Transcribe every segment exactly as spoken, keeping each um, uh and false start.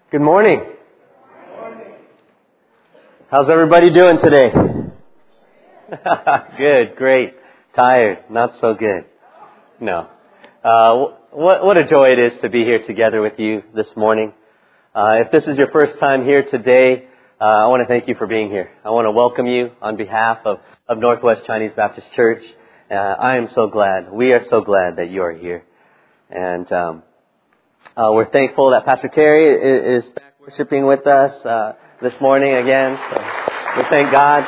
Good morning. How's everybody doing today? Good, great. Tired, not so good. No. Uh, what, what a joy it is to be here together with you this morning. Uh, if this is your first time here today, uh, I want to thank you for being here. I want to welcome you on behalf of, of Northwest Chinese Baptist Church. Uh, I am so glad, we are so glad that you are here. And um, uh, we're thankful that Pastor Terry is, is back worshiping with us uh, this morning again. So we thank God.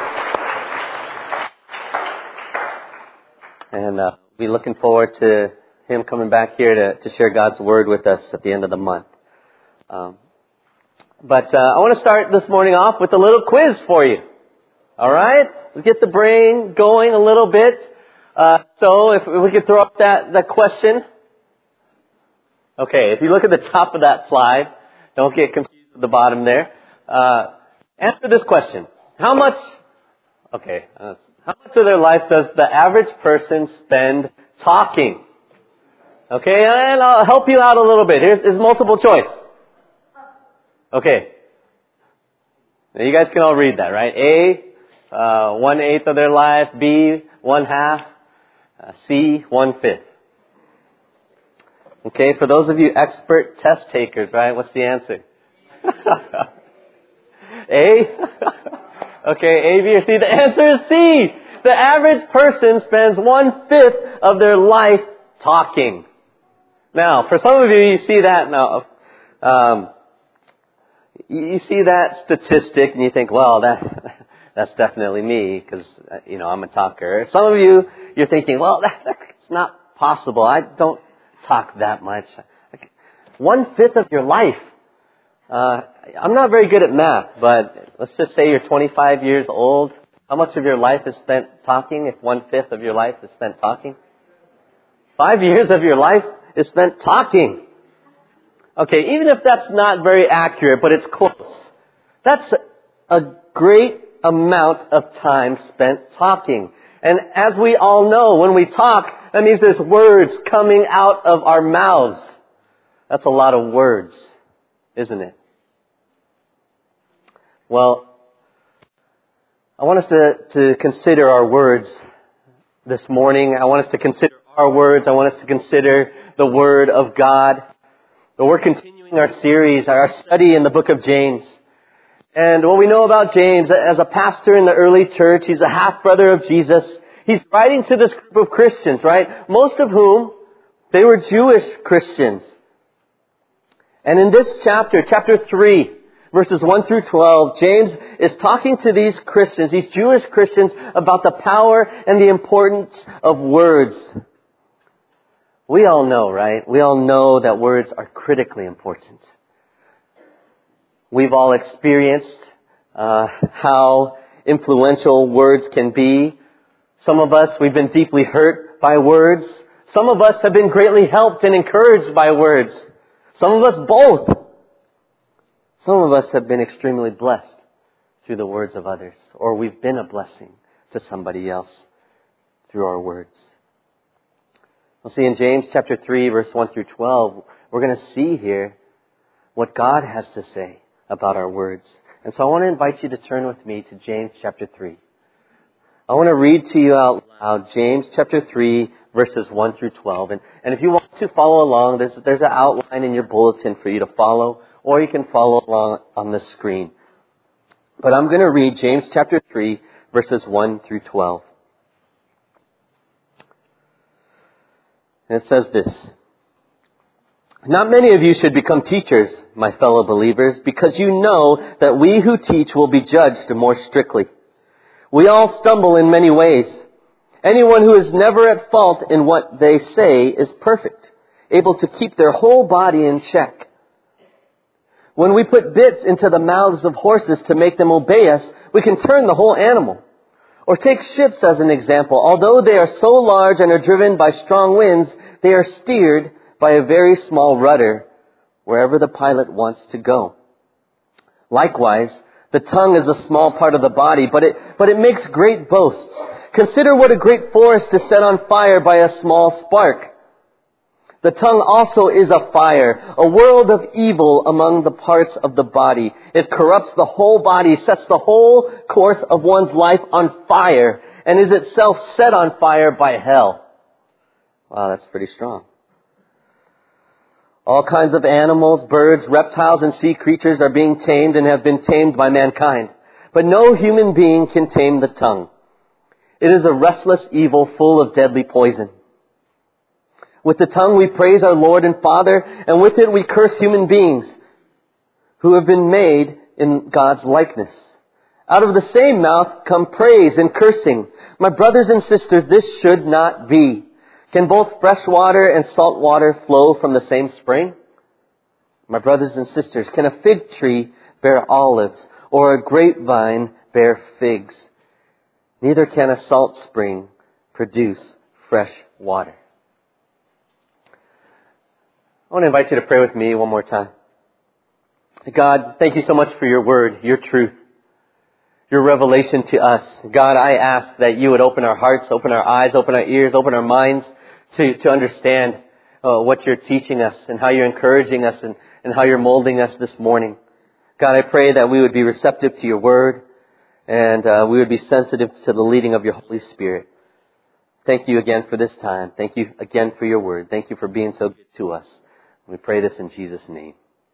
And uh, we're looking forward to him coming back here to, to share God's Word with us at the end of the month. Um, but uh, I want to start this morning off with a little quiz for you. All right? Let's get the brain going a little bit. Uh, so if we could throw up that, that question. Okay, if you look at the top of that slide, don't get confused with the bottom there. Uh, answer this question. How much, okay, uh, how much of their life does the average person spend talking? Okay, and I'll help you out a little bit. Here's, here's multiple choice. Okay. Now you guys can all read that, right? A, uh, one eighth of their life. B, one half. Uh, C, one fifth. Okay, for those of you expert test takers, right? What's the answer? A? Okay, A, B, or C? The answer is C. The average person spends one fifth of their life talking. Now, for some of you, you see that now. Um, you see that statistic and you think, well, that that's definitely me because, you know, I'm a talker. Some of you, you're thinking, well, that, that's not possible. I don't talk that much. One fifth of your life. Uh, I'm not very good at math, but let's just say you're twenty-five years old. How much of your life is spent talking if one fifth of your life is spent talking? Five years of your life is spent talking. Okay, even if that's not very accurate, but it's close. That's a great amount of time spent talking. And as we all know, when we talk, that means there's words coming out of our mouths. That's a lot of words, isn't it? Well, I want us to, to consider our words this morning. I want us to consider our words. I want us to consider the Word of God. But we're continuing our series, our study in the book of James. And what we know about James, as a pastor in the early church, he's a half-brother of Jesus. He's writing to this group of Christians, right? Most of whom, they were Jewish Christians. And in this chapter, chapter three, verses one through twelve, James is talking to these Christians, these Jewish Christians, about the power and the importance of words. We all know, right? We all know that words are critically important. We've all experienced uh, how influential words can be. Some of us, we've been deeply hurt by words. Some of us have been greatly helped and encouraged by words. Some of us both. Some of us have been extremely blessed through the words of others. Or we've been a blessing to somebody else through our words. We'll see in James chapter three, verse one through twelve, we're going to see here what God has to say about our words. And so I want to invite you to turn with me to James chapter three. I want to read to you out loud James chapter three, verses one through twelve. And, and if you want to follow along, there's, there's an outline in your bulletin for you to follow, or you can follow along on the screen. But I'm going to read James chapter three, verses one through twelve. And it says this. Not many of you should become teachers, my fellow believers, because you know that we who teach will be judged more strictly. We all stumble in many ways. Anyone who is never at fault in what they say is perfect, able to keep their whole body in check. When we put bits into the mouths of horses to make them obey us, we can turn the whole animal. Or take ships as an example. Although they are so large and are driven by strong winds, they are steered by a very small rudder wherever the pilot wants to go. Likewise, the tongue is a small part of the body, but it, but it makes great boasts. Consider what a great forest is set on fire by a small spark. The tongue also is a fire, a world of evil among the parts of the body. It corrupts the whole body, sets the whole course of one's life on fire, and is itself set on fire by hell. Wow, that's pretty strong. All kinds of animals, birds, reptiles, and sea creatures are being tamed and have been tamed by mankind. But no human being can tame the tongue. It is a restless evil full of deadly poison. With the tongue we praise our Lord and Father, and with it we curse human beings who have been made in God's likeness. Out of the same mouth come praise and cursing. My brothers and sisters, this should not be. Can both fresh water and salt water flow from the same spring? My brothers and sisters, can a fig tree bear olives, or a grapevine bear figs? Neither can a salt spring produce fresh water. I want to invite you to pray with me one more time. God, thank you so much for your word, your truth, your revelation to us. God, I ask that you would open our hearts, open our eyes, open our ears, open our minds to, to understand uh, what you're teaching us and how you're encouraging us and, and how you're molding us this morning. God, I pray that we would be receptive to your word and uh, we would be sensitive to the leading of your Holy Spirit. Thank you again for this time. Thank you again for your word. Thank you for being so good to us. We pray this in Jesus' name.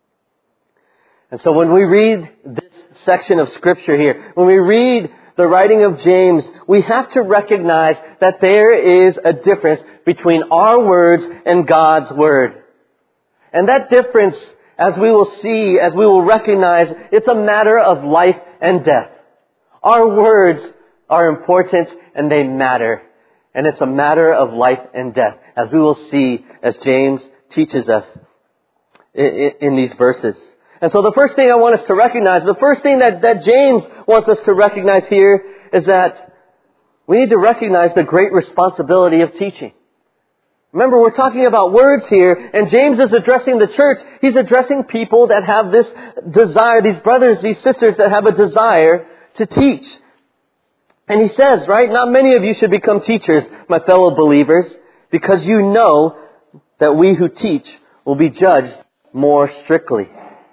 And so when we read this section of Scripture here, when we read the writing of James, we have to recognize that there is a difference between our words and God's Word. And that difference, as we will see, as we will recognize, it's a matter of life and death. Our words are important and they matter. And it's a matter of life and death, as we will see as James teaches us in, in these verses. And so the first thing I want us to recognize, the first thing that, that James wants us to recognize here is that we need to recognize the great responsibility of teaching. Remember, we're talking about words here, and James is addressing the church. He's addressing people that have this desire, these brothers, these sisters that have a desire to teach. And he says, right, not many of you should become teachers, my fellow believers, because you know that we who teach will be judged more strictly.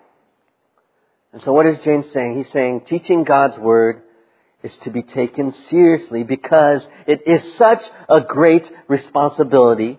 And so what is James saying? He's saying teaching God's Word is to be taken seriously because it is such a great responsibility.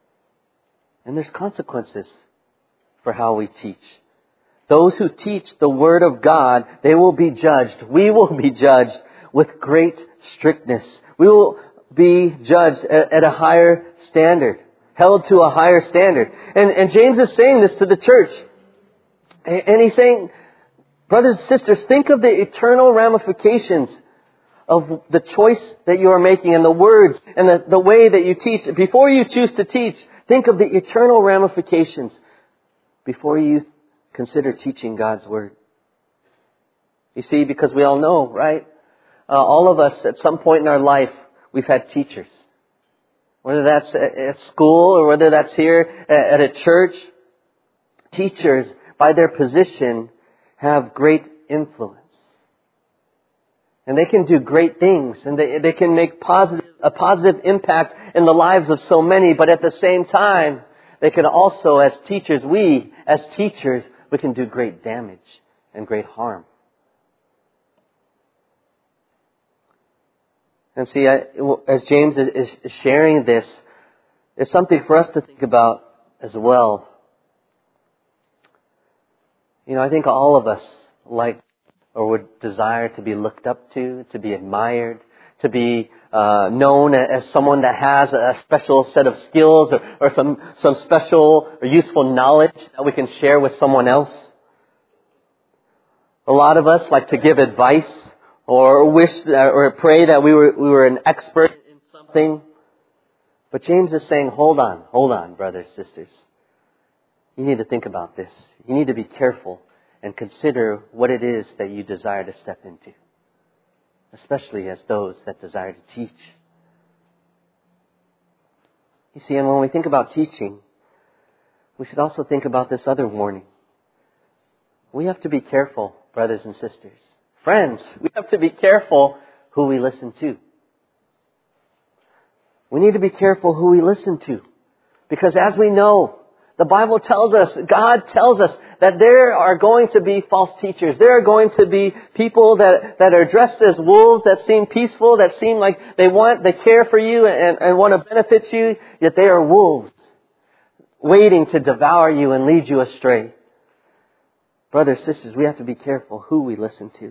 And there's consequences for how we teach. Those who teach the Word of God, they will be judged. We will be judged with great strictness. We will be judged at, at a higher standard, held to a higher standard. And, and James is saying this to the church. And, and he's saying, brothers and sisters, think of the eternal ramifications of the choice that you are making and the words and the, the way that you teach. Before you choose to teach, think of the eternal ramifications before you consider teaching God's Word. You see, because we all know, right? Uh, all of us at some point in our life, we've had teachers. Whether that's at school or whether that's here at a church. Teachers, by their position, have great influence. And they can do great things. And they, they can make positive, a positive impact in the lives of so many. But at the same time, they can also, as teachers, we, as teachers, we can do great damage and great harm. And see, I, as James is, is sharing this, it's something for us to think about as well. You know, I think all of us like or would desire to be looked up to, to be admired, to be uh, known as someone that has a special set of skills or, or some, some special or useful knowledge that we can share with someone else. A lot of us like to give advice or wish or pray that we were we were an expert in something. But James is saying, hold on, hold on, brothers, sisters. You need to think about this. You need to be careful and consider what it is that you desire to step into. Especially as those that desire to teach. You see, and when we think about teaching, we should also think about this other warning. We have to be careful, brothers and sisters. Friends, we have to be careful who we listen to. We need to be careful who we listen to. Because as we know, the Bible tells us, God tells us that there are going to be false teachers. There are going to be people that, that are dressed as wolves, that seem peaceful, that seem like they want, they care for you and, and want to benefit you, yet they are wolves, waiting to devour you and lead you astray. Brothers, sisters, we have to be careful who we listen to.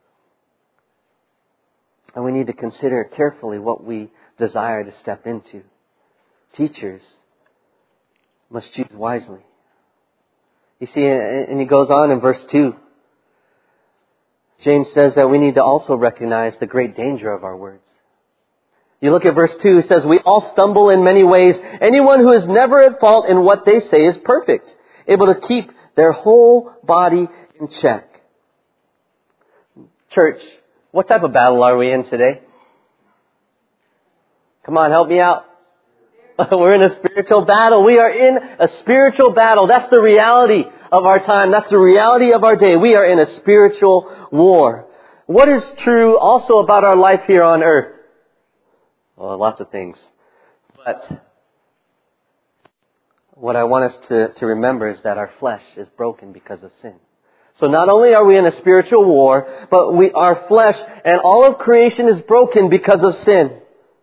And we need to consider carefully what we desire to step into. Teachers must choose wisely. You see, and he goes on in verse two. James says that we need to also recognize the great danger of our words. You look at verse two, it says, we all stumble in many ways. Anyone who is never at fault in what they say is perfect, able to keep their whole body in check. Church, what type of battle are we in today? Come on, help me out. We're in a spiritual battle. We are in a spiritual battle. That's the reality of our time. That's the reality of our day. We are in a spiritual war. What is true also about our life here on earth? Well, lots of things. But what I want us to, to remember is that our flesh is broken because of sin. So not only are we in a spiritual war, but we, our flesh and all of creation is broken because of sin.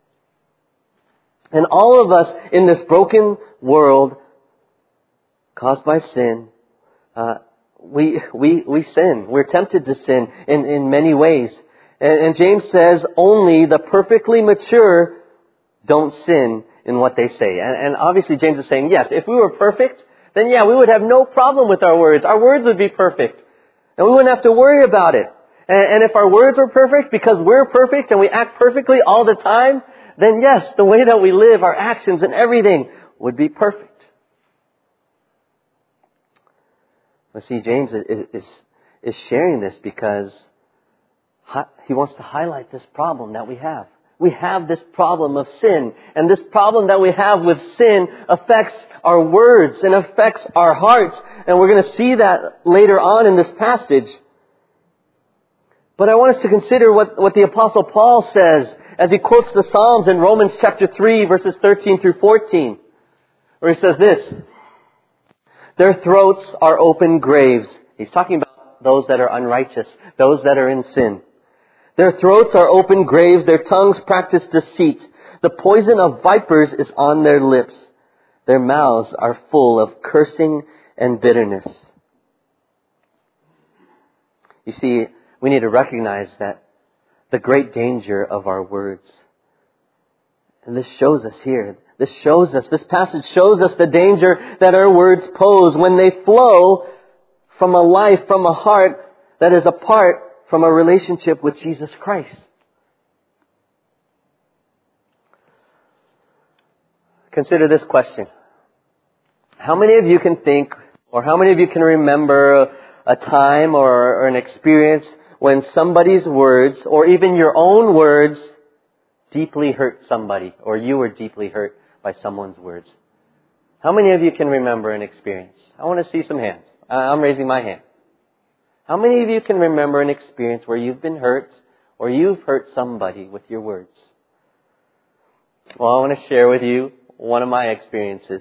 And all of us in this broken world caused by sin, uh, we, we, we sin. We're tempted to sin in, in many ways. And, and James says only the perfectly mature don't sin in what they say. And, and obviously James is saying, yes, if we were perfect, then yeah, we would have no problem with our words. Our words would be perfect. And we wouldn't have to worry about it. And, and if our words were perfect because we're perfect and we act perfectly all the time, then yes, the way that we live, our actions and everything would be perfect. But see, James is, is, is sharing this because he wants to highlight this problem that we have. We have this problem of sin. And this problem that we have with sin affects our words and affects our hearts. And we're going to see that later on in this passage. But I want us to consider what, what the Apostle Paul says as he quotes the Psalms in Romans chapter three, verses thirteen through fourteen, where he says this, their throats are open graves. He's talking about those that are unrighteous, those that are in sin. Their throats are open graves, their tongues practice deceit. The poison of vipers is on their lips. Their mouths are full of cursing and bitterness. You see, we need to recognize that the great danger of our words. And this shows us here. This shows us, this passage shows us the danger that our words pose when they flow from a life, from a heart that is apart from a relationship with Jesus Christ. Consider this question. How many of you can think, or how many of you can remember a time or, or an experience when somebody's words, or even your own words, deeply hurt somebody, or you were deeply hurt by someone's words? How many of you can remember an experience? I want to see some hands. I'm raising my hand. How many of you can remember an experience where you've been hurt, or you've hurt somebody with your words? Well, I want to share with you one of my experiences.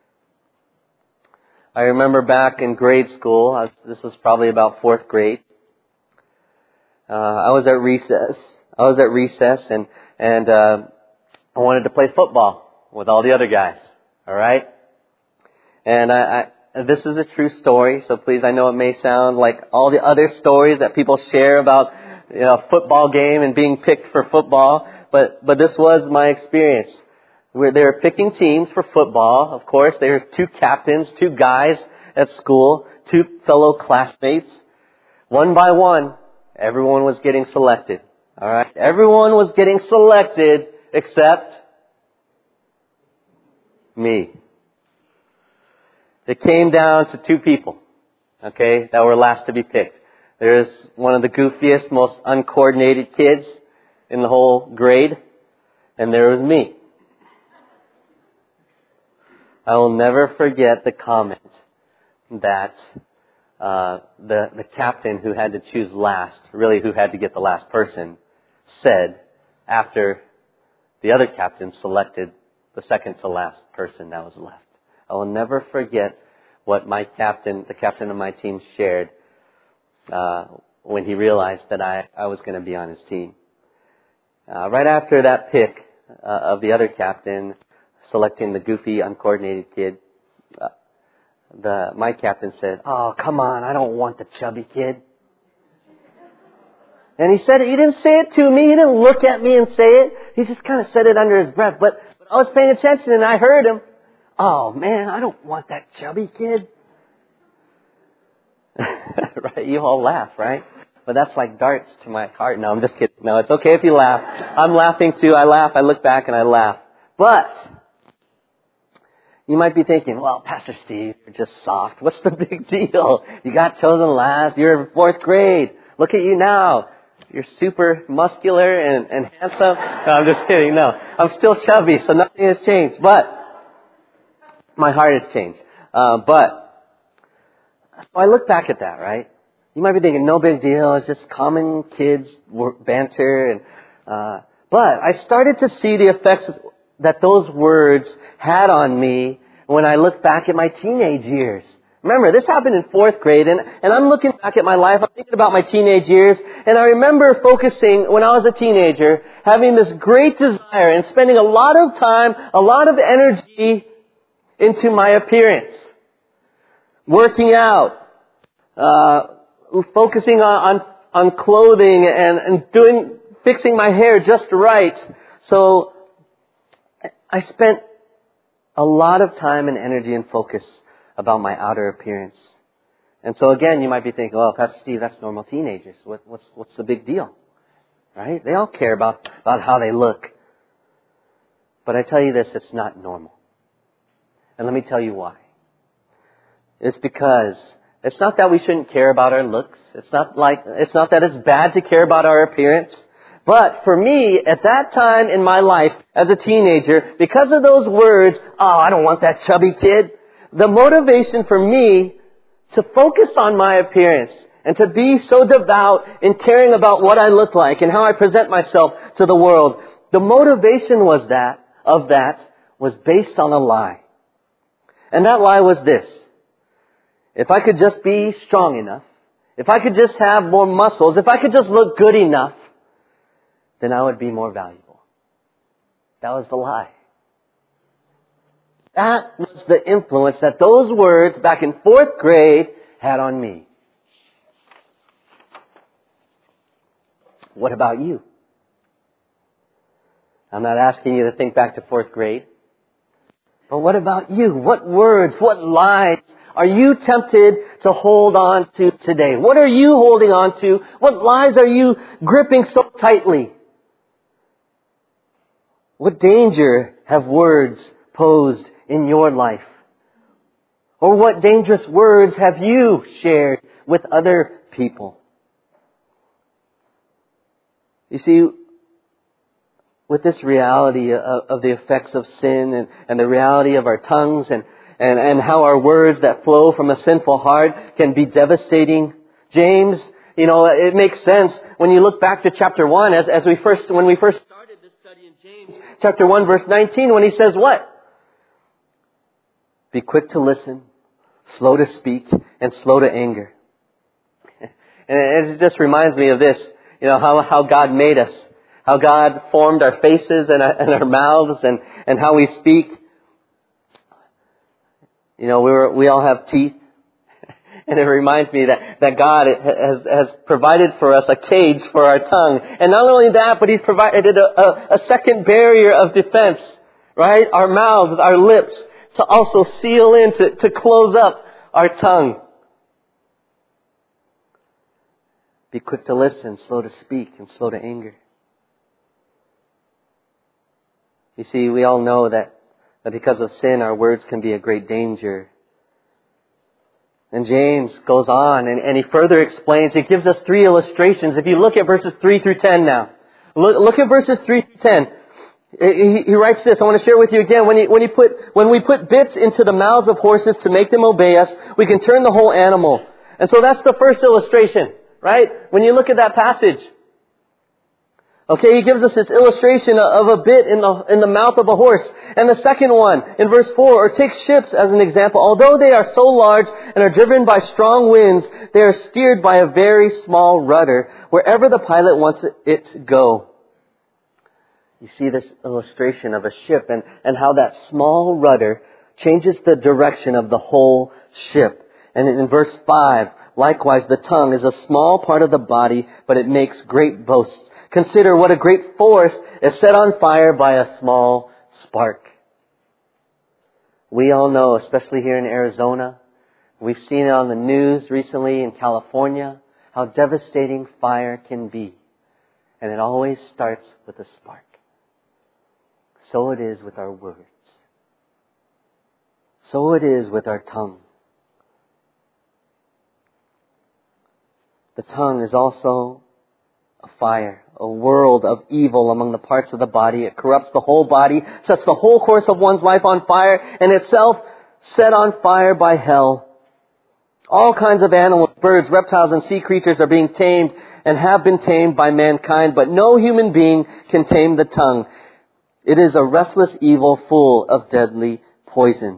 I remember back in grade school, this was probably about fourth grade. Uh, I was at recess. I was at recess and, and, uh, I wanted to play football with all the other guys. Alright? And I, I, this is a true story, so please, I know it may sound like all the other stories that people share about, you know, a football game and being picked for football, but, but this was my experience. Where they were picking teams for football. Of course, there's two captains, two guys at school, two fellow classmates. One by one, everyone was getting selected. All right, everyone was getting selected except me. It came down to two people, okay, that were last to be picked. There's one of the goofiest, most uncoordinated kids in the whole grade, and there was me. I will never forget the comment that uh, the the captain who had to choose last, really who had to get the last person, said after the other captain selected the second to last person that was left. I will never forget what my captain, the captain of my team, shared uh, when he realized that I, I was going to be on his team. Uh, right after that pick uh, of the other captain, selecting the goofy, uncoordinated kid, uh, the my captain said, "Oh, come on, I don't want the chubby kid." And he said it, he didn't say it to me, he didn't look at me and say it, he just kind of said it under his breath, but, but I was paying attention and I heard him. "Oh man, I don't want that chubby kid." Right? You all laugh, right? But that's like darts to my heart. No, I'm just kidding. No, it's okay if you laugh. I'm laughing too. I laugh. I look back and I laugh. But you might be thinking, "Well, Pastor Steve, you're just soft. What's the big deal? You got chosen last. You're in fourth grade. Look at you now. You're super muscular and, and handsome." No, I'm just kidding. No, I'm still chubby, so nothing has changed. But my heart has changed. Uh, but so I look back at that, right? You might be thinking, no big deal. It's just common kids banter. And uh, but I started to see the effects that those words had on me when I look back at my teenage years. Remember, this happened in fourth grade, and, and I'm looking back at my life, I'm thinking about my teenage years, and I remember focusing, when I was a teenager, having this great desire and spending a lot of time, a lot of energy into my appearance. Working out, uh, focusing on, on, on clothing and, and doing, fixing my hair just right. So, I spent a lot of time and energy and focus about my outer appearance. And so again, you might be thinking, "Oh, Pastor Steve, that's normal teenagers. What, what's, what's the big deal?" Right? They all care about, about how they look. But I tell you this, it's not normal. And let me tell you why. It's because it's not that we shouldn't care about our looks. It's not like, it's not that it's bad to care about our appearance. But for me, at that time in my life as a teenager, because of those words, "Oh, I don't want that chubby kid," the motivation for me to focus on my appearance and to be so devout in caring about what I look like and how I present myself to the world, the motivation was that, of that, was based on a lie. And that lie was this: if I could just be strong enough, if I could just have more muscles, if I could just look good enough, then I would be more valuable. That was the lie. That was the influence that those words back in fourth grade had on me. What about you? I'm not asking you to think back to fourth grade. But what about you? What words, what lies are you tempted to hold on to today? What are you holding on to? What lies are you gripping so tightly? What danger have words posed in your life? Or what dangerous words have you shared with other people? You see, with this reality of, of the effects of sin and, and the reality of our tongues and, and, and how our words that flow from a sinful heart can be devastating, James, you know, it makes sense when you look back to chapter one as, as we first, when we first started this study in James, chapter one, verse nineteen, when he says what? Be quick to listen, slow to speak, and slow to anger. And it just reminds me of this, you know, how, how God made us, how God formed our faces and our, and our mouths and, and how we speak. You know, we were, we all have teeth. And it reminds me that, that God has, has provided for us a cage for our tongue. And not only that, but He's provided a, a, a second barrier of defense, right? Our mouths, our lips, to also seal in, to, to close up our tongue. Be quick to listen, slow to speak, and slow to anger. You see, we all know that, that because of sin, our words can be a great danger. And James goes on and, and he further explains, he gives us three illustrations. If you look at verses three through ten now. Look, look at verses three through ten. He, he writes this, I want to share with you again. When, he, when, he put, when we put bits into the mouths of horses to make them obey us, we can turn the whole animal. And so that's the first illustration, right? When you look at that passage. Okay, he gives us this illustration of a bit in the, in the mouth of a horse. And the second one, in verse four, or take ships as an example. Although they are so large and are driven by strong winds, they are steered by a very small rudder, wherever the pilot wants it to go. You see this illustration of a ship and, and how that small rudder changes the direction of the whole ship. And in verse five, likewise, the tongue is a small part of the body, but it makes great boasts. Consider what a great forest is set on fire by a small spark. We all know, especially here in Arizona, we've seen it on the news recently in California, how devastating fire can be. And it always starts with a spark. So it is with our words. So it is with our tongue. The tongue is also a fire, a world of evil among the parts of the body. It corrupts the whole body, sets the whole course of one's life on fire, and itself set on fire by hell. All kinds of animals, birds, reptiles, and sea creatures are being tamed and have been tamed by mankind, but no human being can tame the tongue. It is a restless evil full of deadly poison.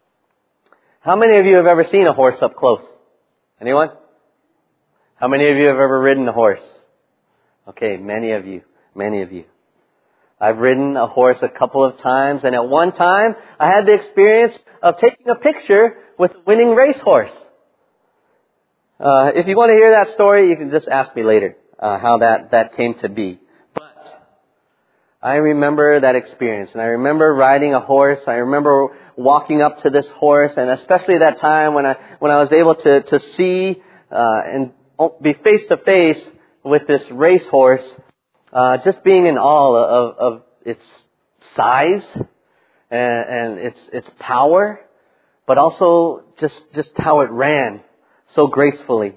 How many of you have ever seen a horse up close? Anyone? How many of you have ever ridden a horse? Okay, many of you. Many of you. I've ridden a horse a couple of times, and at one time, I had the experience of taking a picture with a winning racehorse. Uh, if you want to hear that story, you can just ask me later uh, how that, that came to be. But I remember that experience, and I remember riding a horse. I remember walking up to this horse, and especially that time when I when I was able to to see uh, and be face to face with this racehorse, uh, just being in awe of, of its size and, and its its power, but also just just how it ran so gracefully.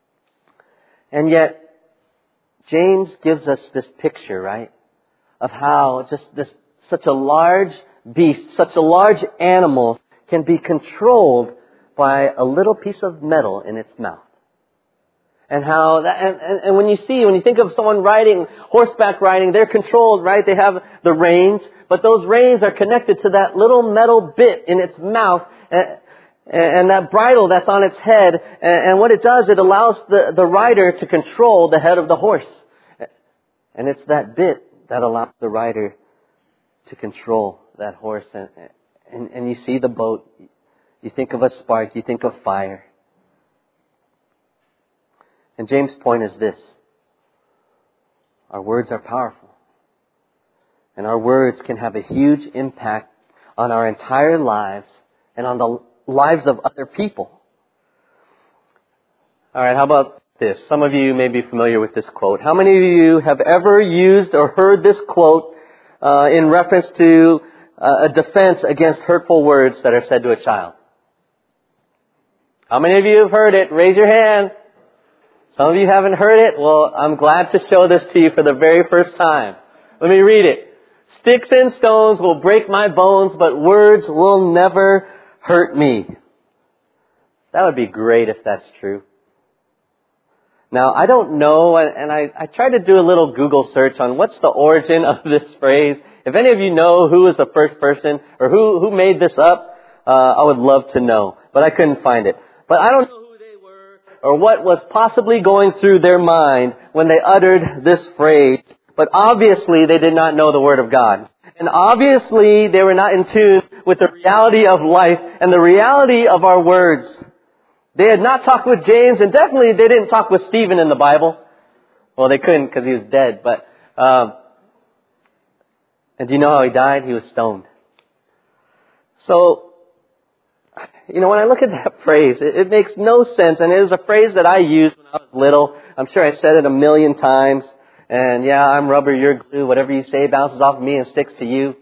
And yet, James gives us this picture, right, of how just this such a large beast, such a large animal can be controlled by a little piece of metal in its mouth. And how that, and, and, and when you see, when you think of someone riding, horseback riding, they're controlled, right? They have the reins, but those reins are connected to that little metal bit in its mouth, and, and that bridle that's on its head. And, and what it does, it allows the, the rider to control the head of the horse. And it's that bit that allows the rider to control that horse. And, and, and you see the boat, you think of a spark, you think of fire. And James' point is this. Our words are powerful. And our words can have a huge impact on our entire lives and on the lives of other people. All right, how about this? Some of you may be familiar with this quote. How many of you have ever used or heard this quote uh, in reference to uh, a defense against hurtful words that are said to a child? How many of you have heard it? Raise your hand. Some of you haven't heard it. Well, I'm glad to show this to you for the very first time. Let me read it. Sticks and stones will break my bones, but words will never hurt me. That would be great if that's true. Now, I don't know, and I, I tried to do a little Google search on what's the origin of this phrase. If any of you know who was the first person or who, who made this up, uh, I would love to know. But I couldn't find it. But I don't know or what was possibly going through their mind when they uttered this phrase. But obviously they did not know the Word of God. And obviously they were not in tune with the reality of life and the reality of our words. They had not talked with James, and definitely they didn't talk with Stephen in the Bible. Well, they couldn't because he was dead. But um, and do you know how he died? He was stoned. So, you know, when I look at that phrase, it, it makes no sense. And it was a phrase that I used when I was little. I'm sure I said it a million times. And yeah, I'm rubber, you're glue. Whatever you say bounces off of me and sticks to you.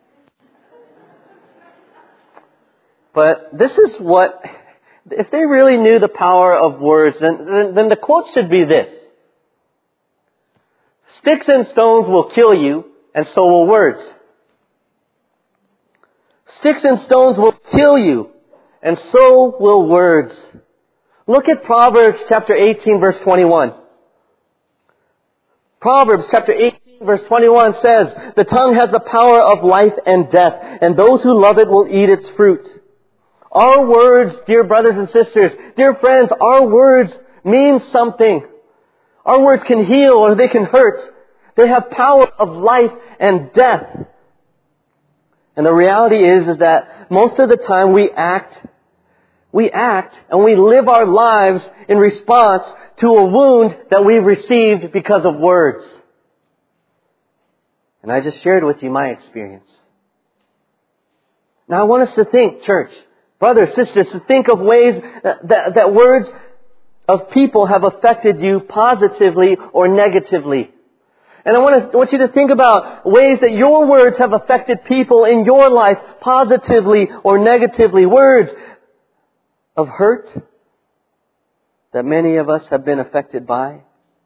But this is what, if they really knew the power of words, then, then, then the quote should be this. Sticks and stones will kill you, and so will words. Sticks and stones will kill you, and so will words. Look at Proverbs chapter eighteen, verse twenty-one. Proverbs chapter eighteen, eighteen, verse twenty-one says, the tongue has the power of life and death, and those who love it will eat its fruit. Our words, dear brothers and sisters, dear friends, our words mean something. Our words can heal or they can hurt. They have power of life and death. And the reality is, is that most of the time we act, we act and we live our lives in response to a wound that we've received because of words. And I just shared with you my experience. Now I want us to think, church, brothers, sisters, to think of ways that, that, that words of people have affected you positively or negatively. And I want, to, I want you to think about ways that your words have affected people in your life positively or negatively. Words of hurt that many of us have been affected by.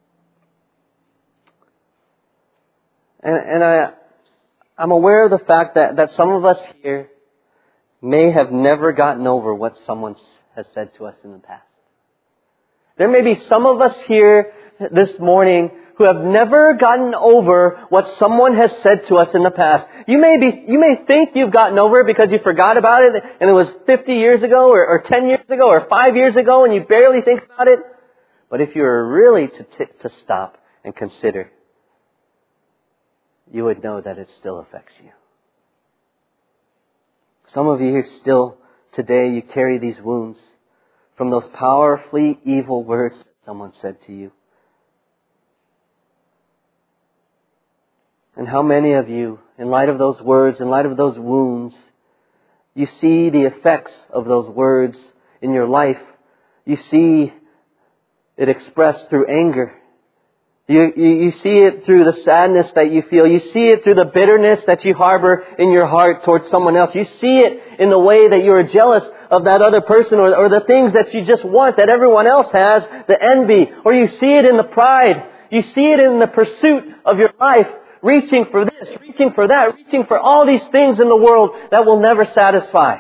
And, and I, I'm aware of the fact that, that some of us here may have never gotten over what someone has said to us in the past. There may be some of us here this morning who have never gotten over what someone has said to us in the past. You may be, you may think you've gotten over it because you forgot about it and it was fifty years ago or, or ten years ago or five years ago and you barely think about it. But if you were really to, t- to stop and consider, you would know that it still affects you. Some of you here still today, you carry these wounds from those powerfully evil words that someone said to you. And how many of you, in light of those words, in light of those wounds, you see the effects of those words in your life. You see it expressed through anger. You, you, you see it through the sadness that you feel. You see it through the bitterness that you harbor in your heart towards someone else. You see it in the way that you are jealous of that other person or, or the things that you just want that everyone else has, the envy. Or you see it in the pride. You see it in the pursuit of your life, reaching for this, reaching for that, reaching for all these things in the world that will never satisfy.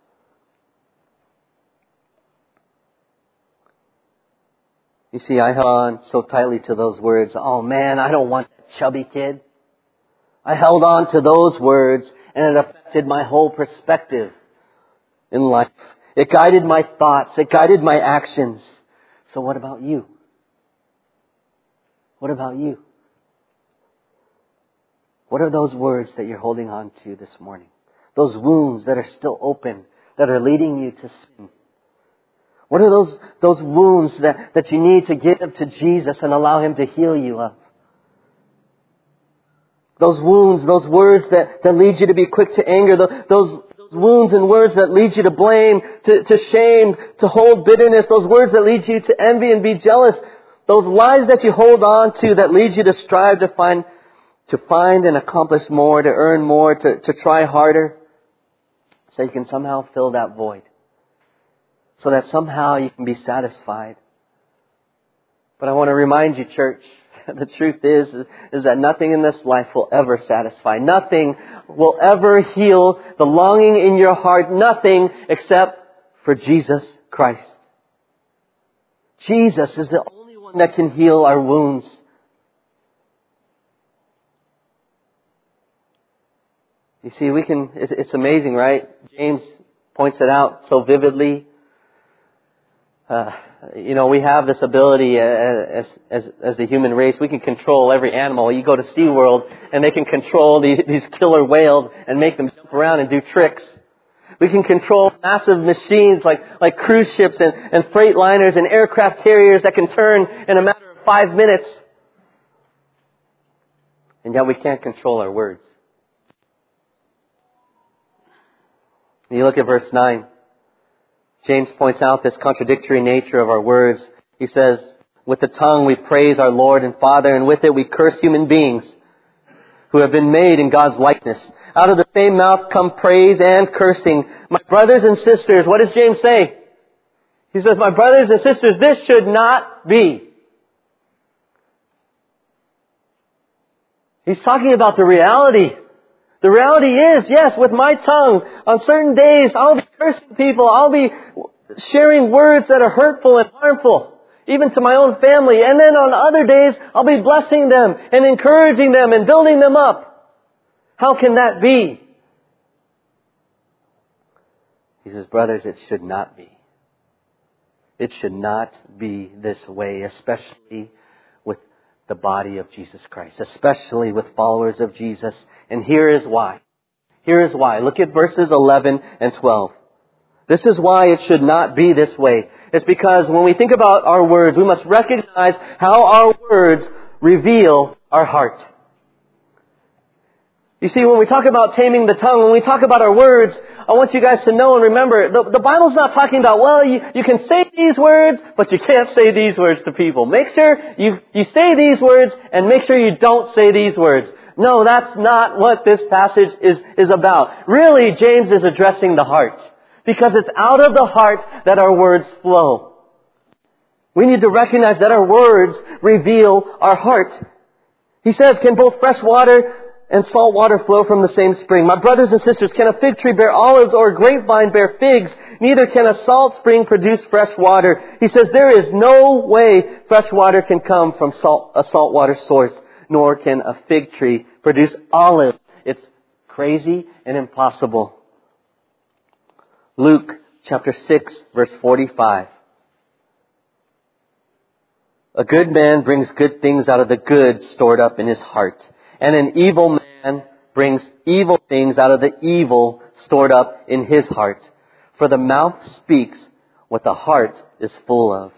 You see, I held on so tightly to those words. Oh man, I don't want that chubby kid. I held on to those words and it affected my whole perspective in life. It guided my thoughts. It guided my actions. So what about you? What about you? What are those words that you're holding on to this morning? Those wounds that are still open, that are leading you to sin. What are those, those wounds that, that you need to give to Jesus and allow Him to heal you of? Those wounds, those words that, that lead you to be quick to anger, those, those wounds and words that lead you to blame, to, to shame, to hold bitterness, those words that lead you to envy and be jealous, those lies that you hold on to that lead you to strive to find, to find and accomplish more, to earn more, to, to try harder, so you can somehow fill that void. So that somehow you can be satisfied. But I want to remind you, church, the truth is, is that nothing in this life will ever satisfy. Nothing will ever heal the longing in your heart. Nothing except for Jesus Christ. Jesus is the only one that can heal our wounds. You see, we can, it's amazing, right? James points it out so vividly. Uh, you know, we have this ability as, as, as the human race. We can control every animal. You go to SeaWorld and they can control these, these killer whales and make them jump around and do tricks. We can control massive machines like, like cruise ships and, and freight liners and aircraft carriers that can turn in a matter of five minutes. And yet we can't control our words. You look at verse nine. James points out this contradictory nature of our words. He says, with the tongue we praise our Lord and Father, and with it we curse human beings who have been made in God's likeness. Out of the same mouth come praise and cursing. My brothers and sisters, what does James say? He says, my brothers and sisters, this should not be. He's talking about the reality. The reality is, yes, with my tongue, on certain days, I'll be cursing people. I'll be sharing words that are hurtful and harmful. even to my own family. And then on other days, I'll be blessing them and encouraging them and building them up. How can that be? He says, brothers, it should not be. It should not be this way, especially with the body of Jesus Christ, especially with followers of Jesus. And here is why. Here is why. Look at verses eleven and twelve. This is why it should not be this way. It's because when we think about our words, we must recognize how our words reveal our heart. You see, when we talk about taming the tongue, when we talk about our words, I want you guys to know and remember, the, the Bible's not talking about, well, you, you can say these words, but you can't say these words to people. Make sure you, you say these words and make sure you don't say these words. No, that's not what this passage is, is about. Really, James is addressing the heart. Because it's out of the heart that our words flow. We need to recognize that our words reveal our heart. He says, can both fresh water and salt water flow from the same spring? My brothers and sisters, can a fig tree bear olives or a grapevine bear figs? Neither can a salt spring produce fresh water. He says, there is no way fresh water can come from salt, a saltwater source, nor can a fig tree produce olives. It's crazy and impossible. Luke chapter six, verse forty-five. A good man brings good things out of the good stored up in his heart. And an evil man brings evil things out of the evil stored up in his heart. For the mouth speaks what the heart is full of.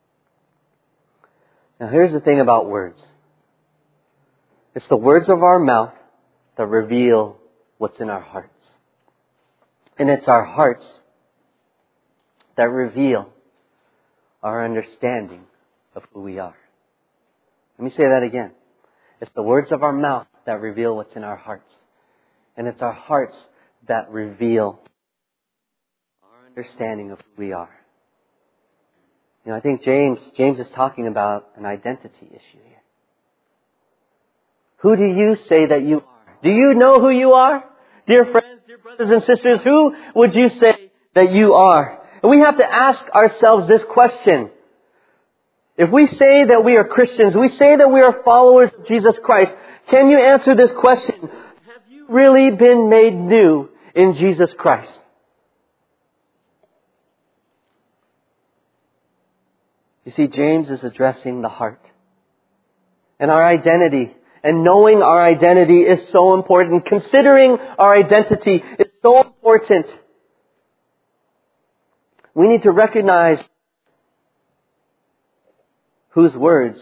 Now here's the thing about words. It's the words of our mouth that reveal what's in our hearts. And it's our hearts that reveal our understanding of who we are. Let me say that again. It's the words of our mouth that reveal what's in our hearts. And it's our hearts that reveal our understanding of who we are. You know, I think James, James is talking about an identity issue here. Who do you say that you are? Do you know who you are? Dear friends, dear brothers and sisters, who would you say that you are? And we have to ask ourselves this question. If we say that we are Christians, we say that we are followers of Jesus Christ, can you answer this question? Have you really been made new in Jesus Christ? You see, James is addressing the heart and our identity. And knowing our identity is so important. Considering our identity is so important. We need to recognize whose words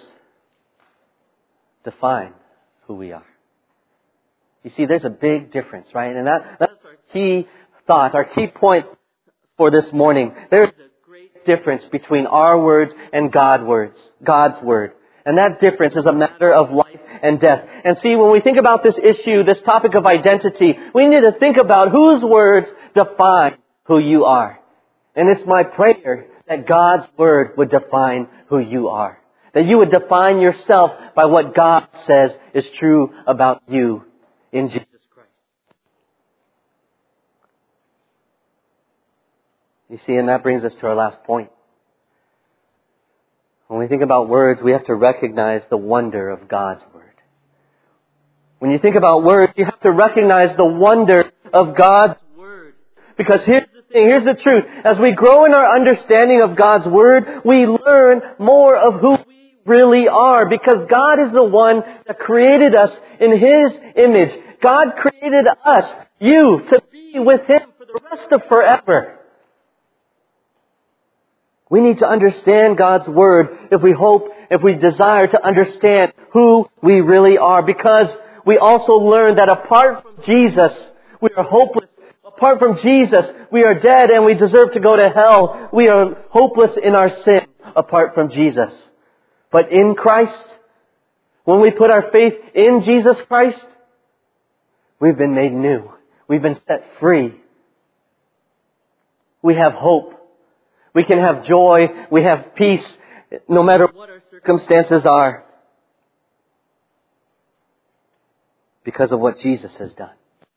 define who we are. You see, there's a big difference, right? And that, that's our key thought, our key point for this morning. There's a great difference between our words and God's words, God's word. And that difference is a matter of life and death. And see, when we think about this issue, this topic of identity, we need to think about whose words define who you are. And it's my prayer that God's word would define who you are. That you would define yourself by what God says is true about you in Jesus Christ. You see, and that brings us to our last point. When we think about words, we have to recognize the wonder of God's word. When you think about words, you have to recognize the wonder of God's word. Because here's the thing, here's the truth. As we grow in our understanding of God's word, we learn more of who we really are. Because God is the one that created us in His image. God created us, you, to be with Him for the rest of forever. We need to understand God's word if we hope, if we desire to understand who we really are. Because we also learn that apart from Jesus, we are hopeless. Apart from Jesus, we are dead and we deserve to go to hell. We are hopeless in our sin apart from Jesus. But in Christ, when we put our faith in Jesus Christ, we've been made new. We've been set free. We have hope. We can have joy. We have peace no matter what our circumstances are. Because of what Jesus has done.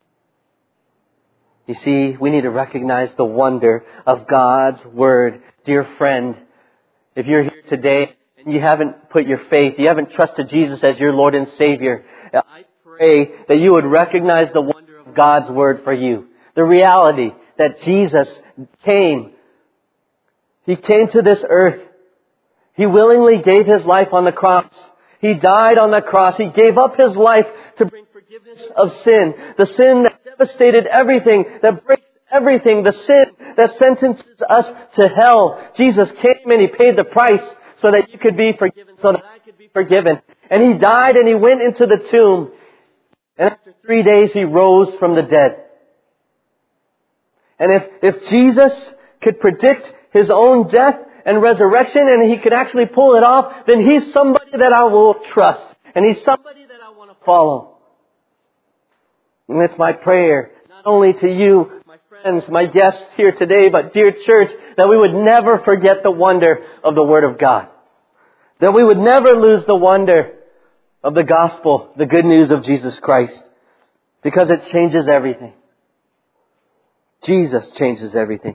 You see, we need to recognize the wonder of God's word. Dear friend, if you're here today and you haven't put your faith, you haven't trusted Jesus as your Lord and Savior, I pray that you would recognize the wonder of God's Word for you. The reality that Jesus came. He came to this earth. He willingly gave His life on the cross. He died on the cross. He gave up His life to bring forgiveness of sin. The sin that devastated everything, that breaks everything. The sin that sentences us to hell. Jesus came and He paid the price so that you could be forgiven, so that I could be forgiven. And He died and He went into the tomb. And after three days He rose from the dead. And if, if Jesus could predict His own death and resurrection and He could actually pull it off, then He's somebody that I will trust. And He's somebody that I want to follow. And that's my prayer, not only to you, my friends, my guests here today, but dear church, that we would never forget the wonder of the Word of God. That we would never lose the wonder of the gospel, the good news of Jesus Christ. Because it changes everything. Jesus changes everything.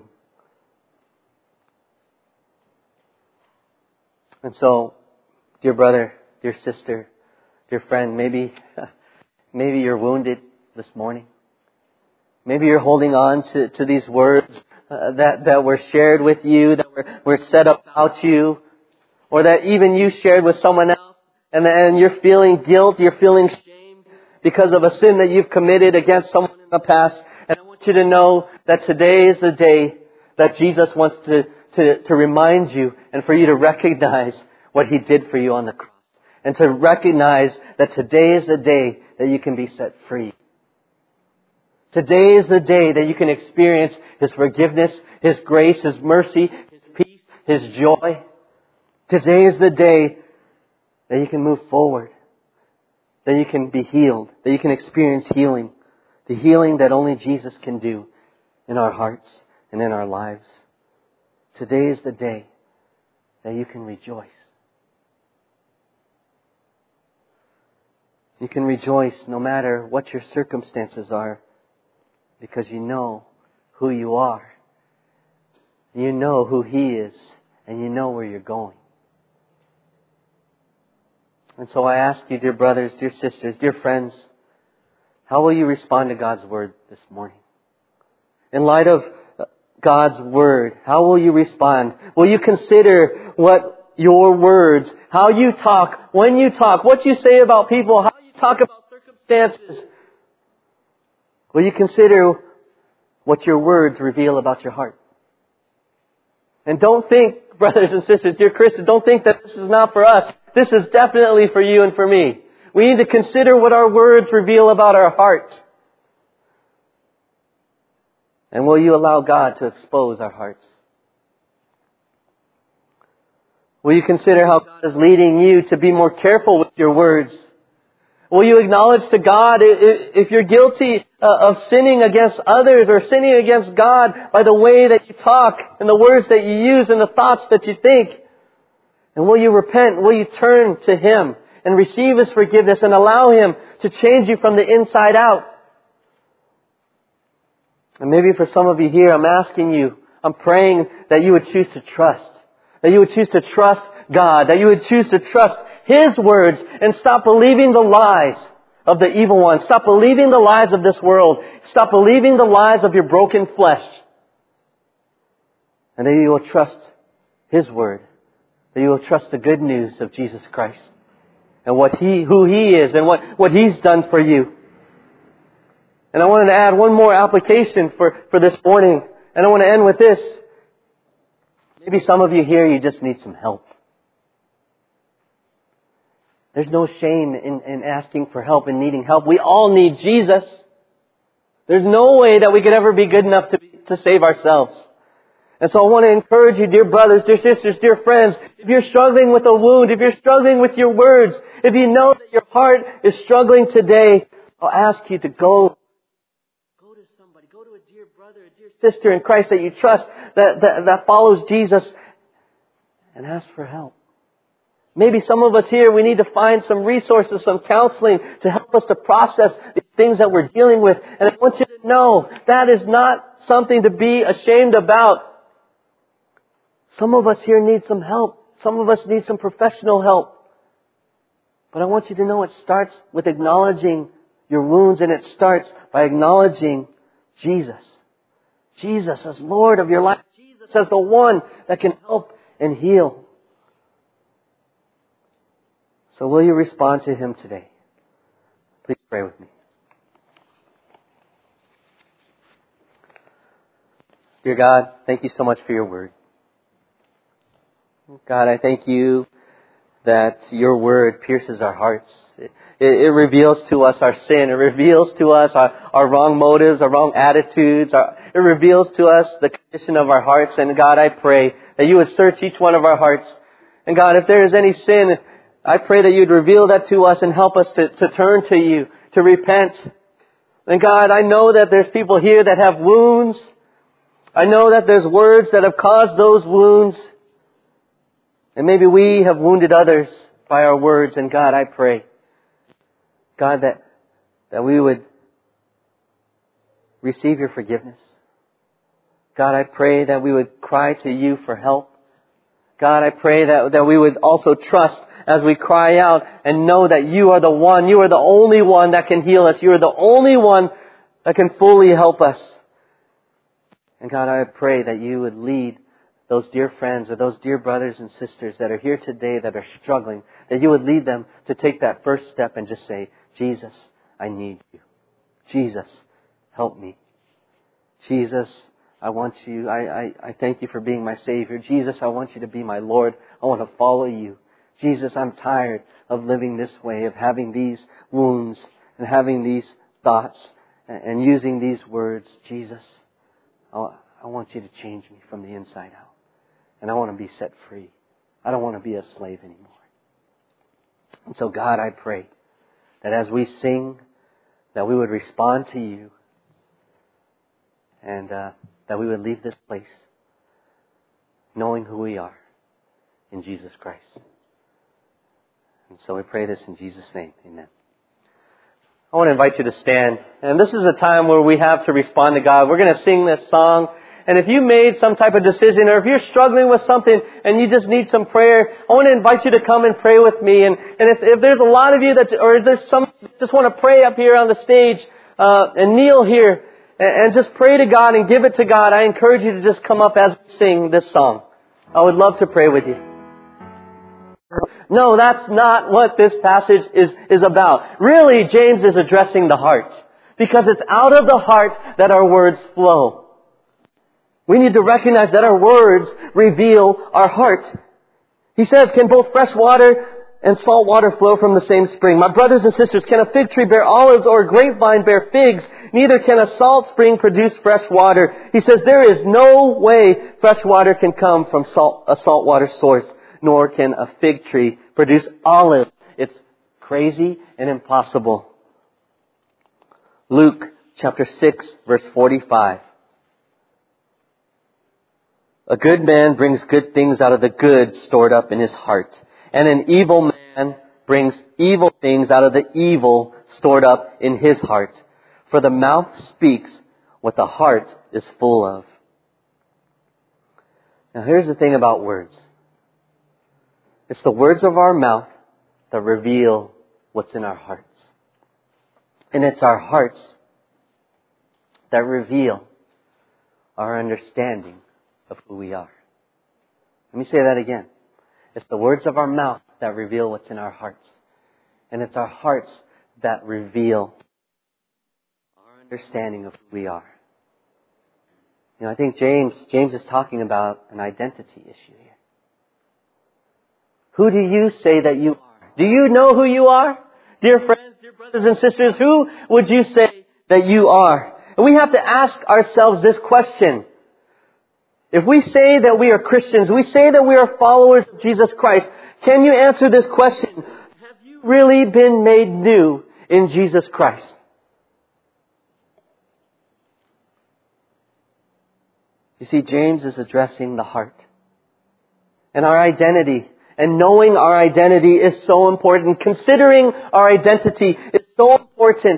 And so, dear brother, dear sister, dear friend, maybe, maybe you're wounded this morning. Maybe you're holding on to, to these words uh, that, that were shared with you, that were, were said about you, or that even you shared with someone else, and, and you're feeling guilt, you're feeling shame because of a sin that you've committed against someone in the past. And I want you to know that today is the day that Jesus wants to, to, to remind you and for you to recognize what He did for you on the cross. And to recognize that today is the day that you can be set free. Today is the day that you can experience His forgiveness, His grace, His mercy, His peace, His joy. Today is the day that you can move forward. That you can be healed. That you can experience healing. The healing that only Jesus can do in our hearts and in our lives. Today is the day that you can rejoice. You can rejoice no matter what your circumstances are, because you know who you are. You know who He is, and you know where you're going. And so I ask you, dear brothers, dear sisters, dear friends, how will you respond to God's Word this morning? In light of God's Word, how will you respond? Will you consider what your words, how you talk, when you talk, what you say about people, how you talk about circumstances? Will you consider what your words reveal about your heart? And don't think, brothers and sisters, dear Christians, don't think that this is not for us. This is definitely for you and for me. We need to consider what our words reveal about our hearts. And will you allow God to expose our hearts? Will you consider how God is leading you to be more careful with your words? Will you acknowledge to God if you're guilty of sinning against others or sinning against God by the way that you talk and the words that you use and the thoughts that you think? And will you repent? Will you turn to Him and receive His forgiveness and allow Him to change you from the inside out? And maybe for some of you here, I'm asking you, I'm praying that you would choose to trust. That you would choose to trust God. That you would choose to trust His words and stop believing the lies of the evil one. Stop believing the lies of this world. Stop believing the lies of your broken flesh. And that you will trust His Word. That you will trust the good news of Jesus Christ. And what He, who He is and what, what He's done for you. And I wanted to add one more application for, for this morning. And I want to end with this. Maybe some of you here, you just need some help. There's no shame in, in asking for help and needing help. We all need Jesus. There's no way that we could ever be good enough to, to save ourselves. And so I want to encourage you, dear brothers, dear sisters, dear friends, if you're struggling with a wound, if you're struggling with your words, if you know that your heart is struggling today, I'll ask you to go, go to somebody, go to a dear brother, a dear sister in Christ that you trust, that, that, that follows Jesus, and ask for help. Maybe some of us here, we need to find some resources, some counseling to help us to process these things that we're dealing with. And I want you to know that is not something to be ashamed about. Some of us here need some help. Some of us need some professional help. But I want you to know it starts with acknowledging your wounds, and it starts by acknowledging Jesus. Jesus as Lord of your life. Jesus as the one that can help and heal. So will you respond to Him today? Please pray with me. Dear God, thank you so much for your word. God, I thank you that your word pierces our hearts. It, it, it reveals to us our sin. It reveals to us our, our wrong motives, our wrong attitudes. Our, it reveals to us the condition of our hearts. And God, I pray that you would search each one of our hearts. And God, if there is any sin, I pray that you would reveal that to us and help us to, to turn to you, to repent. And God, I know that there's people here that have wounds. I know that there's words that have caused those wounds. And maybe we have wounded others by our words. And God, I pray, God, that, that we would receive your forgiveness. God, I pray that we would cry to you for help. God, I pray that, that we would also trust as we cry out and know that you are the one, you are the only one that can heal us. You are the only one that can fully help us. And God, I pray that you would lead those dear friends or those dear brothers and sisters that are here today that are struggling, that you would lead them to take that first step and just say, Jesus, I need you. Jesus, help me. Jesus, I want you, I, I, I thank you for being my Savior. Jesus, I want you to be my Lord. I want to follow you. Jesus, I'm tired of living this way, of having these wounds and having these thoughts and, and using these words. Jesus, I, I want you to change me from the inside out. And I want to be set free. I don't want to be a slave anymore. And so God, I pray that as we sing, that we would respond to you and uh, that we would leave this place knowing who we are in Jesus Christ. And so we pray this in Jesus' name. Amen. I want to invite you to stand. And this is a time where we have to respond to God. We're going to sing this song. And if you made some type of decision, or if you're struggling with something and you just need some prayer, I want to invite you to come and pray with me. And, and if, if there's a lot of you that, or if there's some that just want to pray up here on the stage, uh, and kneel here and, and just pray to God and give it to God, I encourage you to just come up as we sing this song. I would love to pray with you. No, that's not what this passage is, is about. Really, James is addressing the heart. Because it's out of the heart that our words flow. We need to recognize that our words reveal our heart. He says, can both fresh water and salt water flow from the same spring? My brothers and sisters, can a fig tree bear olives or a grapevine bear figs? Neither can a salt spring produce fresh water. He says, there is no way fresh water can come from salt, a saltwater source, nor can a fig tree produce olives. It's crazy and impossible. Luke chapter six, verse forty-five. A good man brings good things out of the good stored up in his heart. And an evil man brings evil things out of the evil stored up in his heart. For the mouth speaks what the heart is full of. Now here's the thing about words. It's the words of our mouth that reveal what's in our hearts. And it's our hearts that reveal our understanding of who we are. Let me say that again. It's the words of our mouth that reveal what's in our hearts. And it's our hearts that reveal our understanding of who we are. You know, I think James, James is talking about an identity issue here. Who do you say that you are? Do you know who you are? Dear friends, dear brothers and sisters, who would you say that you are? And we have to ask ourselves this question. If we say that we are Christians, we say that we are followers of Jesus Christ, can you answer this question? Have you really been made new in Jesus Christ? You see, James is addressing the heart and our identity. And knowing our identity is so important. Considering our identity is so important.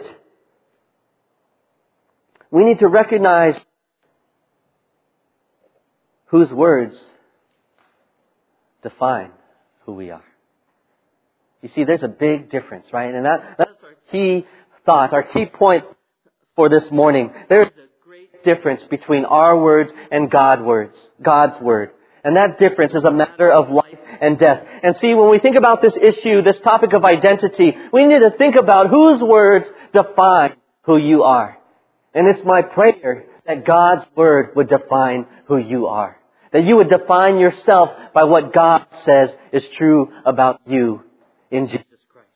We need to recognize whose words define who we are. You see, there's a big difference, right? And that, that's our key thought, our key point for this morning. There's a great difference between our words and God's words, God's word. And that difference is a matter of life and death. And see, when we think about this issue, this topic of identity, we need to think about whose words define who you are. And it's my prayer that God's word would define who you are. That you would define yourself by what God says is true about you in Jesus Christ.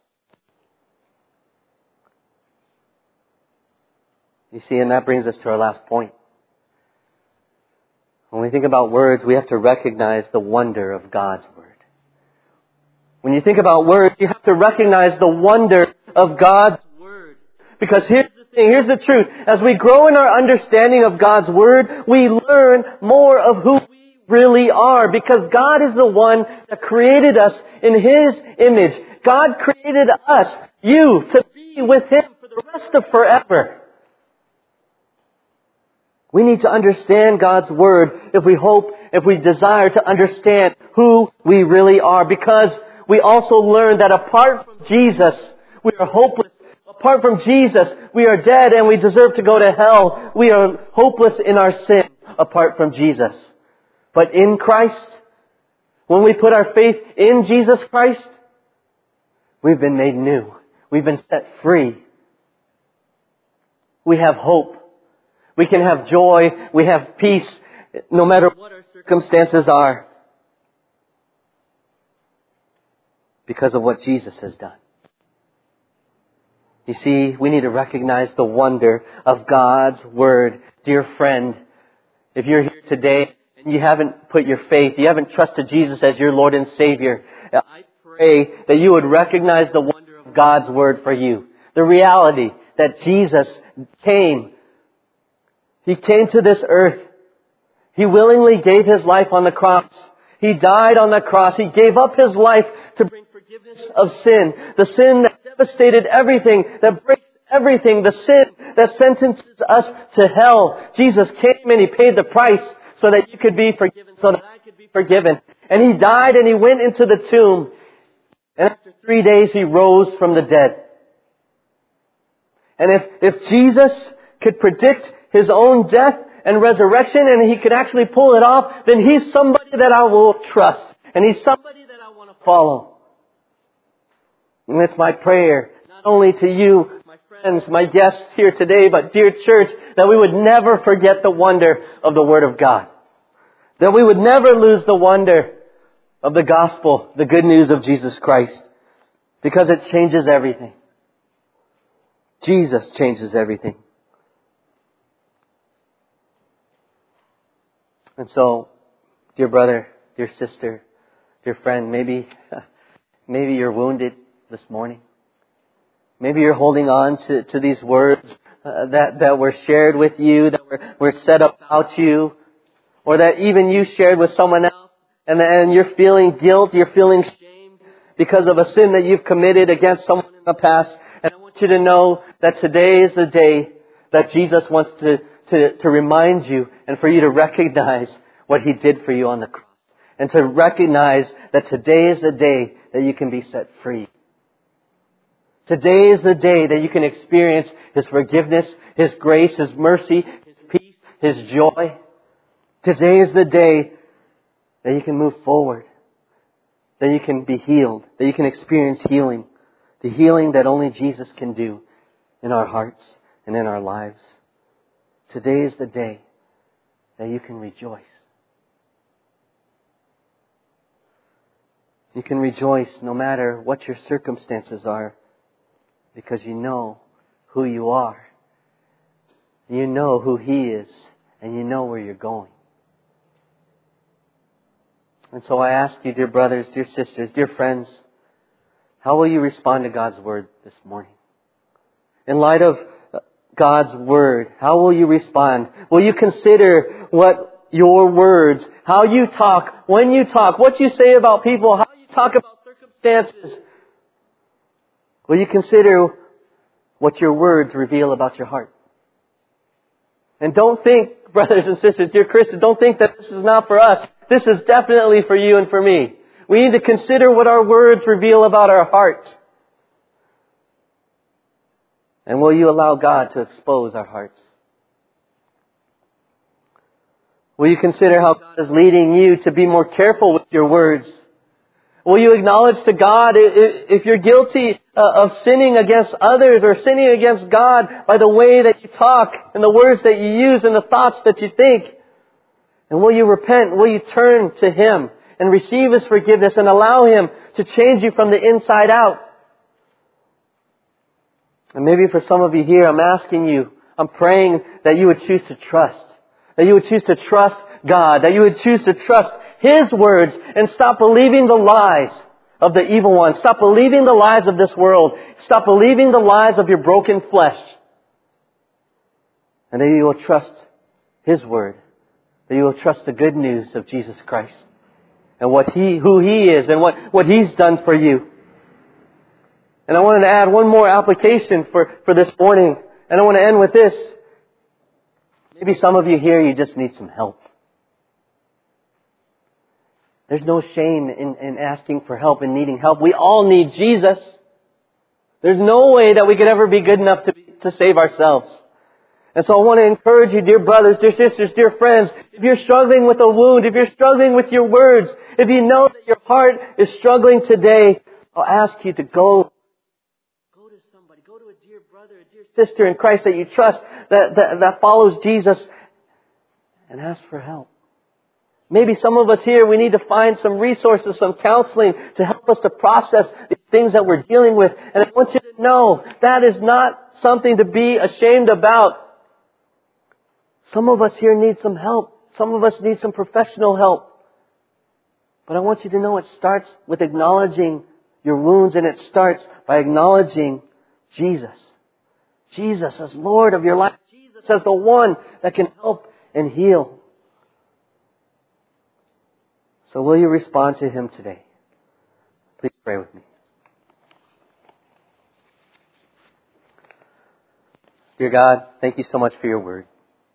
You see, and that brings us to our last point. When we think about words, we have to recognize the wonder of God's word. When you think about words, you have to recognize the wonder of God's word. Because here's the thing, here's the truth. As we grow in our understanding of God's word, we learn more of who we really are. Because God is the one that created us in His image. God created us, you, to be with Him for the rest of forever. We need to understand God's word if we hope, if we desire to understand who we really are. Because we also learn that apart from Jesus, we are hopeless. Apart from Jesus, we are dead and we deserve to go to hell. We are hopeless in our sin apart from Jesus. But in Christ, when we put our faith in Jesus Christ, we've been made new. We've been set free. We have hope. We can have joy. We have peace no matter what our circumstances are. Because of what Jesus has done. You see, we need to recognize the wonder of God's word. Dear friend, if you're here today and you haven't put your faith, you haven't trusted Jesus as your Lord and Savior, I pray that you would recognize the wonder of God's word for you. The reality that Jesus came. He came to this earth. He willingly gave His life on the cross. He died on the cross. He gave up His life to bring forgiveness of sin. The sin that devastated everything, that breaks everything. The sin that sentences us to hell. Jesus came and He paid the price so that you could be forgiven, so that I could be forgiven. And He died and He went into the tomb. And after three days He rose from the dead. And if, if Jesus could predict His own death and resurrection, and He could actually pull it off, then He's somebody that I will trust. And He's somebody that I want to follow. And it's my prayer, not only to you, my friends, my guests here today, but dear church, that we would never forget the wonder of the Word of God. That we would never lose the wonder of the gospel, the good news of Jesus Christ. Because it changes everything. Jesus changes everything. And so, dear brother, dear sister, dear friend, maybe, maybe you're wounded this morning. Maybe you're holding on to, to these words uh, that, that were shared with you, that were, were said about you, or that even you shared with someone else, and, and you're feeling guilt, you're feeling shame because of a sin that you've committed against someone in the past. And I want you to know that today is the day that Jesus wants to To, to remind you and for you to recognize what He did for you on the cross. And to recognize that today is the day that you can be set free. Today is the day that you can experience His forgiveness, His grace, His mercy, His peace, His joy. Today is the day that you can move forward. That you can be healed. That you can experience healing. The healing that only Jesus can do in our hearts and in our lives. Today is the day that you can rejoice. You can rejoice no matter what your circumstances are, because you know who you are. You know who He is, and you know where you're going. And so I ask you, dear brothers, dear sisters, dear friends, how will you respond to God's Word this morning? In light of God's Word, how will you respond? Will you consider what your words, how you talk, when you talk, what you say about people, how you talk about circumstances? Will you consider what your words reveal about your heart? And don't think, brothers and sisters, dear Christians, don't think that this is not for us. This is definitely for you and for me. We need to consider what our words reveal about our heart. And will you allow God to expose our hearts? Will you consider how God is leading you to be more careful with your words? Will you acknowledge to God if you're guilty of sinning against others or sinning against God by the way that you talk and the words that you use and the thoughts that you think? And will you repent? Will you turn to Him and receive His forgiveness and allow Him to change you from the inside out? And maybe for some of you here, I'm asking you, I'm praying that you would choose to trust. That you would choose to trust God. That you would choose to trust His words and stop believing the lies of the evil one. Stop believing the lies of this world. Stop believing the lies of your broken flesh. And that you will trust His word. That you will trust the good news of Jesus Christ. And what He, who He is and what, what He's done for you. And I wanted to add one more application for, for this morning. And I want to end with this. Maybe some of you here, you just need some help. There's no shame in, in asking for help and needing help. We all need Jesus. There's no way that we could ever be good enough to, to save ourselves. And so I want to encourage you, dear brothers, dear sisters, dear friends, if you're struggling with a wound, if you're struggling with your words, if you know that your heart is struggling today, I'll ask you to go, go to somebody, go to a dear brother, a dear sister in Christ that you trust, that, that, that follows Jesus, and ask for help. Maybe some of us here, we need to find some resources, some counseling to help us to process the things that we're dealing with. And I want you to know that is not something to be ashamed about. Some of us here need some help. Some of us need some professional help. But I want you to know it starts with acknowledging your wounds, and it starts by acknowledging Jesus. Jesus as Lord of your life. Jesus as the one that can help and heal. So will you respond to Him today? Please pray with me. Dear God, thank you so much for your word.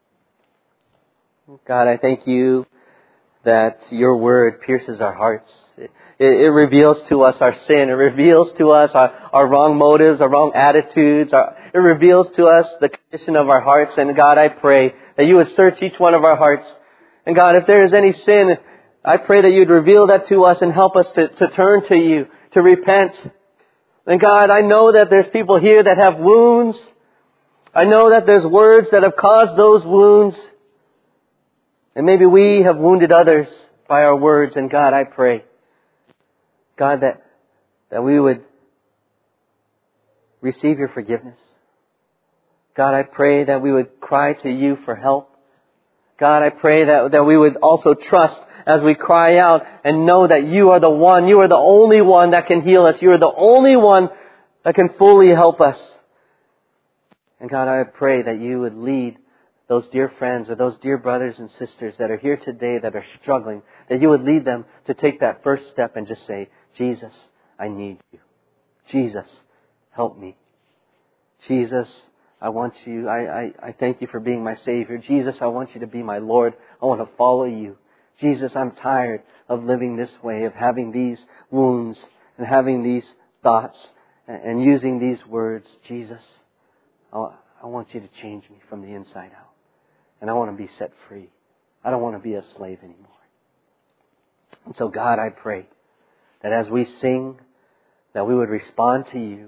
God, I thank you that your word pierces our hearts. It, it, it reveals to us our sin. It reveals to us our, our wrong motives, our wrong attitudes. Our, it reveals to us the condition of our hearts. And God, I pray that you would search each one of our hearts. And God, if there is any sin, I pray that you would reveal that to us and help us to, to turn to you, to repent. And God, I know that there's people here that have wounds. I know that there's words that have caused those wounds. And maybe we have wounded others by our words. And God, I pray, God, that, that we would receive your forgiveness. God, I pray that we would cry to you for help. God, I pray that, that we would also trust as we cry out and know that you are the one, you are the only one that can heal us. You are the only one that can fully help us. And God, I pray that you would lead those dear friends or those dear brothers and sisters that are here today that are struggling, that you would lead them to take that first step and just say, Jesus, I need you. Jesus, help me. Jesus, I want you, I, I, I thank you for being my Savior. Jesus, I want you to be my Lord. I want to follow you. Jesus, I'm tired of living this way, of having these wounds and having these thoughts and, and using these words. Jesus, I, I want you to change me from the inside out. And I want to be set free. I don't want to be a slave anymore. And so God, I pray that as we sing, that we would respond to you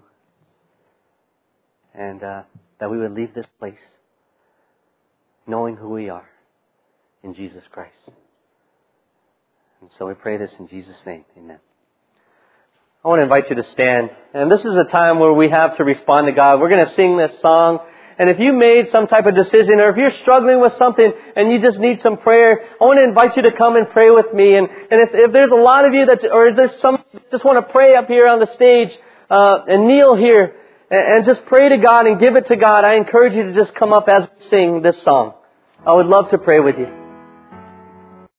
and uh, that we would leave this place knowing who we are in Jesus Christ. And so we pray this in Jesus' name. Amen. I want to invite you to stand. And this is a time where we have to respond to God. We're going to sing this song. And if you made some type of decision, or if you're struggling with something and you just need some prayer, I want to invite you to come and pray with me. And, and if, if there's a lot of you that, or if there's some that just want to pray up here on the stage, uh, and kneel here and, and just pray to God and give it to God, I encourage you to just come up as we sing this song. I would love to pray with you.